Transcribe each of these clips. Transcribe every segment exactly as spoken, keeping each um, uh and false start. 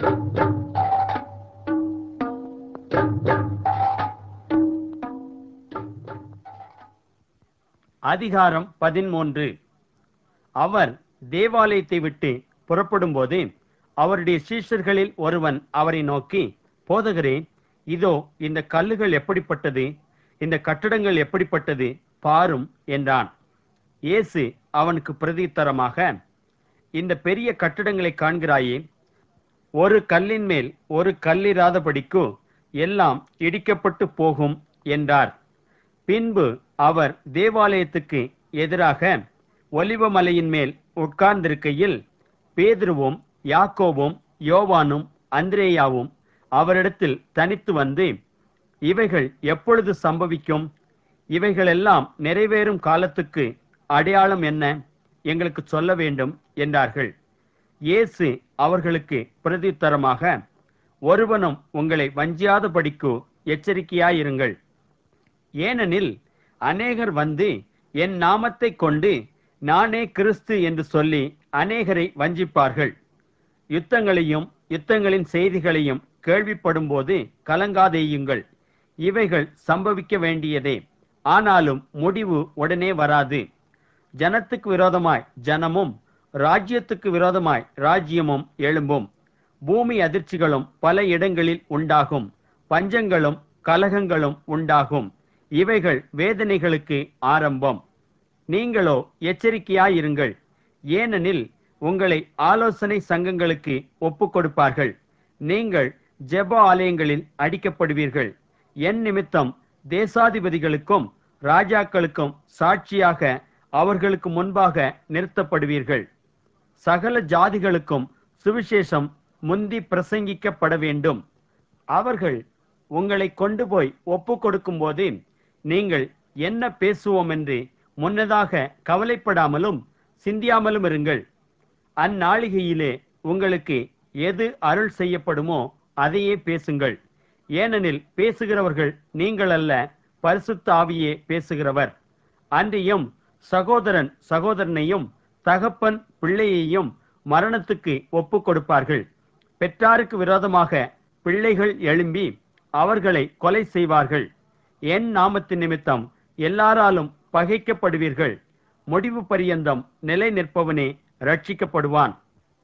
அதிகாரம் பதிமூன்று. அவர் தேவாலயத்தை விட்டு புறப்படும் போது அவருடைய சீஷர்களில் ஒருவன் அவரை நோக்கி, போதகரே, இதோ இந்த கல்லுகள் எப்படிப்பட்டது, இந்த கட்டடங்கள் எப்படிப்பட்டது பாரும் என்றான். இயேசு அவனுக்கு பிரதித்தரமாக, இந்த பெரிய கட்டடங்களை காண்கிறாயே, ஒரு கல்லின் மேல் ஒரு கல்லிராதபடிக்கு எல்லாம் இடிக்கப்பட்டு போகும் என்றார். பின்பு அவர் தேவாலயத்துக்கு எதிராக ஒலிவமலையின் மேல் உட்கார்ந்திருக்கையில் பேதுருவும் யாக்கோபும் யோவானும் அந்திரேயாவும் அவரிடத்தில் தனித்து வந்து, இவைகள் எப்பொழுது சம்பவிக்கும்? இவைகளெல்லாம் நிறைவேறும் காலத்துக்கு அடையாளம் என்ன? எங்களுக்கு சொல்ல வேண்டும் என்றார்கள். இயேசு அவர்களுக்கு பிரதித்தரமாக, ஒருவனும் உங்களை வஞ்சியாதபடிக்கு எச்சரிக்கையாயிருங்கள். ஏனெனில் அநேகர் வந்து என் நாமத்தை கொண்டு நானே கிறிஸ்து என்று சொல்லி அநேகரை வஞ்சிப்பார்கள். யுத்தங்களையும் யுத்தங்களின் செய்திகளையும் கேள்விப்படும் போது கலங்காதேயுங்கள். இவைகள் சம்பவிக்க வேண்டியதே, ஆனாலும் முடிவு உடனே வராது. ஜனத்துக்கு விரோதமாய் ஜனமும் ராஜ்யத்துக்கு விரோதமாய் ராஜ்யமும் எழும்பும். பூமி அதிர்ச்சிகளும் பல இடங்களில் உண்டாகும். பஞ்சங்களும் கலகங்களும் உண்டாகும். இவைகள் வேதனைகளுக்கு ஆரம்பம். நீங்களோ எச்சரிக்கையாயிருங்கள். ஏனெனில் உங்களை ஆலோசனை சங்கங்களுக்கு ஒப்புக் கொடுப்பார்கள். நீங்கள் ஜெப ஆலயங்களில் அடிக்கப்படுவீர்கள். என் நிமித்தம் தேசாதிபதிகளுக்கும் ராஜாக்களுக்கும் சாட்சியாக அவர்களுக்கு முன்பாக நிறுத்தப்படுவீர்கள். சகல ஜாதிகளுக்கும் சுவிசேஷம் முந்தி பிரசங்கிக்கப்பட வேண்டும். அவர்கள் உங்களை கொண்டு போய் ஒப்புக் கொடுக்கும் போது நீங்கள் என்ன பேசுவோம் என்று முன்னதாக கவலைப்படாமலும் சிந்தியாமலும் இருங்கள். அந்நாளிகையிலே உங்களுக்கு எது அருள் செய்யப்படுமோ அதையே பேசுங்கள். ஏனெனில் பேசுகிறவர்கள் நீங்கள் அல்ல, பரிசுத்த ஆவியே பேசுகிறவர். அன்றியும் சகோதரன் சகோதரனையும் தகப்பன் பிள்ளையையும் மரணத்துக்கு ஒப்புக் கொடுப்பார்கள். பெற்றாருக்கு விரோதமாக பிள்ளைகள் எழும்பி அவர்களை கொலை செய்வார்கள். என் நாமத்தின் நிமித்தம் எல்லாராலும் பகைக்கப்படுவீர்கள். முடிவு பரியந்தம் நிலை நிற்பவனே ரட்சிக்கப்படுவான்.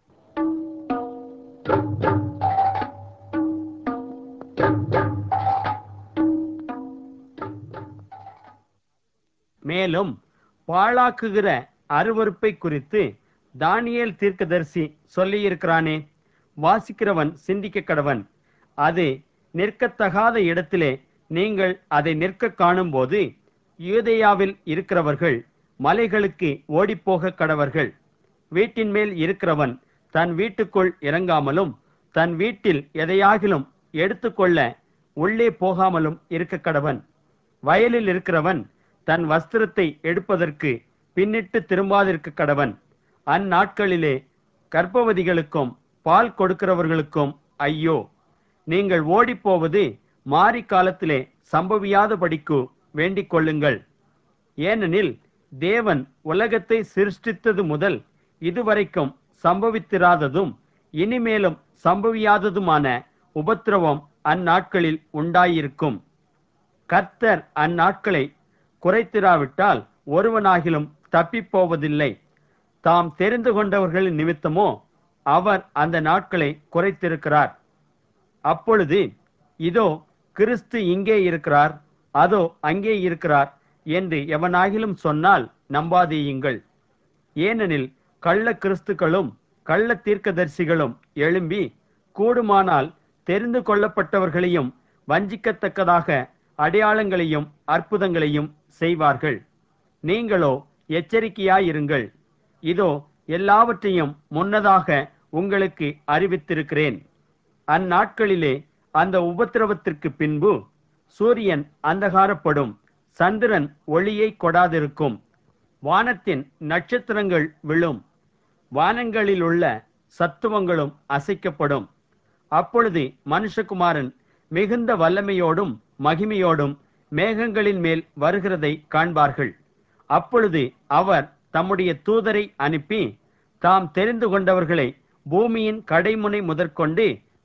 மேலும் பாழாக்குகிற அருவருப்பை குறித்து தானியேல் தீர்க்கதரிசி சொல்லியிருக்கிறானே, வாசிக்கிறவன் சிந்திக்க கடவன். அது நிற்கத்தகாத இடத்திலே நீங்கள் அதை நிற்க காணும் போது யூதேயாவில் இருக்கிறவர்கள் மலைகளுக்கு ஓடிப்போக கடவர்கள். வீட்டின் மேல் இருக்கிறவன் தன் வீட்டுக்குள் இறங்காமலும் தன் வீட்டில் எதையாகிலும் எடுத்துக்கொள்ள உள்ளே போகாமலும் இருக்க கடவன். வயலில் இருக்கிறவன் தன் வஸ்திரத்தை எடுப்பதற்கு பின்னிட்டு திரும்பாதிருக்க கடவன். அந்நாட்களிலே கர்ப்பவதிகளுக்கும் பால் கொடுக்கிறவர்களுக்கும் ஐயோ! நீங்கள் ஓடிப்போவது மாரி காலத்திலே சம்பவியாதபடிக்கு வேண்டிக் கொள்ளுங்கள். ஏனெனில் தேவன் உலகத்தை சிருஷ்டித்தது முதல் இதுவரைக்கும் சம்பவித்திராததும் இனிமேலும் சம்பவியாததுமான உபத்திரவம் அந்நாட்களில் உண்டாயிருக்கும். கர்த்தர் அந்நாட்களை குறைத்திராவிட்டால் ஒருவனாகிலும் தப்பிப்போவதில்லை. தாம் தெரிந்து கொண்டவர்களின் நிமித்தமோ அவர் அந்த நாட்களை குறைத்திருக்கிறார். அப்பொழுது இதோ கிறிஸ்து இங்கே இருக்கிறார், அதோ அங்கே இருக்கிறார் என்று எவனாகிலும் சொன்னால் நம்பாதேயுங்கள். ஏனெனில் கள்ள கிறிஸ்துக்களும் கள்ள தீர்க்கதரிசிகளும் எழும்பி கூடுமானால் தெரிந்து கொள்ளப்பட்டவர்களையும் வஞ்சிக்கத்தக்கதாக அடையாளங்களையும் அற்புதங்களையும் செய்வார்கள். நீங்களோ எச்சரிக்கையாயிருங்கள். இதோ எல்லாவற்றையும் முன்னதாக உங்களுக்கு அறிவித்திருக்கிறேன். அந்நாட்களிலே அந்த உபத்திரவத்திற்கு பின்பு சூரியன் அந்தகாரப்படும், சந்திரன் ஒளியை கொடாதிருக்கும், வானத்தின் நட்சத்திரங்கள் விழும், வானங்களிலுள்ள சத்துவங்களும் அசைக்கப்படும். அப்பொழுது மனுஷகுமாரன் மிகுந்த வல்லமையோடும் மகிமையோடும் மேகங்களின் மேல் வருகிறதை காண்பார்கள். அப்பொழுது அவர் தம்முடைய தூதரை அனுப்பி தாம் தெரிந்து கொண்டவர்களை பூமியின் கடைமுனை முதற்கொண்டு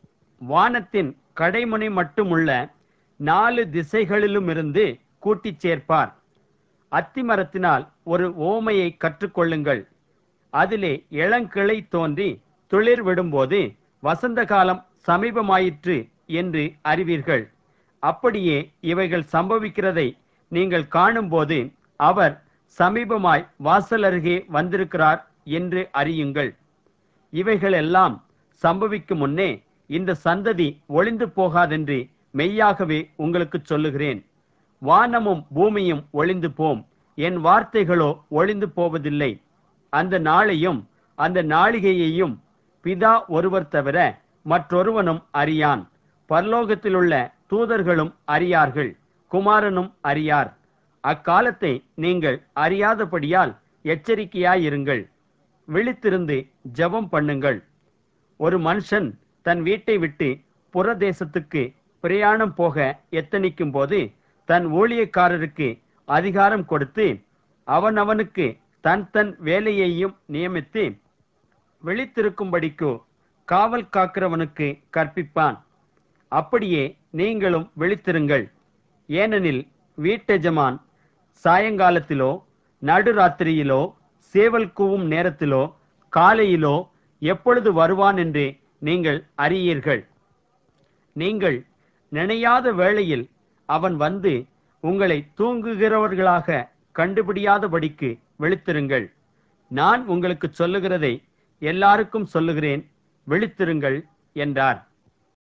வானத்தின் கடைமுனை மட்டுமுள்ள நாலு திசைகளிலுமிருந்து கூட்டிச் சேர்ப்பார். அத்திமரத்தினால் ஒரு ஓமையை கற்றுக்கொள்ளுங்கள். அதிலே இளங்கிளை தோன்றி துளிர் விடும்போது வசந்த காலம் சமீபமாயிற்று என்று அறிவீர்கள். அப்படியே இவைகள் சம்பவிக்கிறதை நீங்கள் காணும்போது அவர் சமீபமாய் வாசல் அருகே வந்திருக்கிறார் என்று அறியுங்கள். இவைகளெல்லாம் சம்பவிக்கும் முன்னே இந்த சந்ததி ஒளிந்து போகாதென்று மெய்யாகவே உங்களுக்கு சொல்லுகிறேன். வானமும் பூமியும் ஒளிந்து போம், என் வார்த்தைகளோ ஒளிந்து போவதில்லை. அந்த நாளையும் அந்த நாளிகையையும் பிதா ஒருவர் தவிர மற்றொருவனும் அறியான். பரலோகத்திலுள்ள தூதர்களும் அறியார்கள், குமாரனும் அறியார். அக்காலத்தை நீங்கள் அறியாதபடியால் எச்சரிக்கையாயிருங்கள். விழித்திருந்து ஜெபம் பண்ணுங்கள். ஒரு மனுஷன் தன் வீட்டை விட்டு புறதேசத்துக்கு பிரயாணம் போக எத்தனிக்கும் போது தன் ஊழியக்காரருக்கு அதிகாரம் கொடுத்து அவனவனுக்கு தன் தன் வேலையையும் நியமித்து விழித்திருக்கும்படிக்கு காவல் காக்கிறவனுக்கு கற்பிப்பான். அப்படியே நீங்களும் விழித்திருங்கள். ஏனெனில் வீட்டெஜமான் சாயங்காலத்திலோ நடுராத்திரியிலோ சேவல் கூவும் நேரத்திலோ காலையிலோ எப்பொழுது வருவான் என்று நீங்கள் அறியீர்கள். நீங்கள் நினையாத வேளையில் அவன் வந்து உங்களை தூங்குகிறவர்களாக கண்டுபிடியாதபடிக்கு விழித்திருங்கள். நான் உங்களுக்கு சொல்லுகிறதை எல்லாருக்கும் சொல்லுகிறேன், விழித்திருங்கள் என்றார்.